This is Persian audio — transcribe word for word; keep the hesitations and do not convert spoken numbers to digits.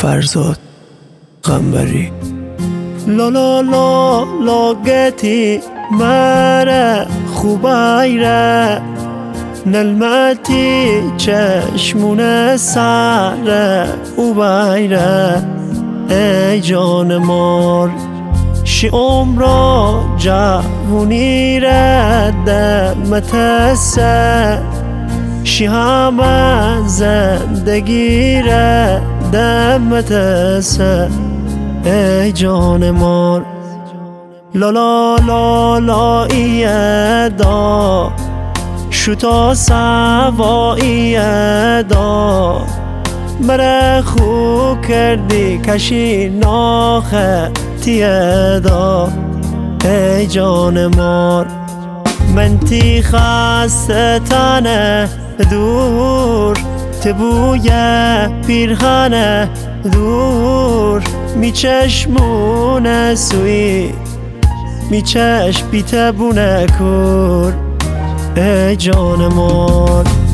فرزاد قنبری. لا لا لا لا گتی مره خوبایره نلمتی چشمون سره او بایره ای جان مار شی عمرا جوونی ره دمتسه شی همه زندگی ره دمتسه ای جان مار. لا لا لا لا ایه دا شوتا سواییه دا مره خو کردی کشی ناخه تیه دا ای جان مار. من تی خسته تنه دور تبویه پیرهنه دور می چشمونه سوی می چشم بی تبونه کور ای جان مار.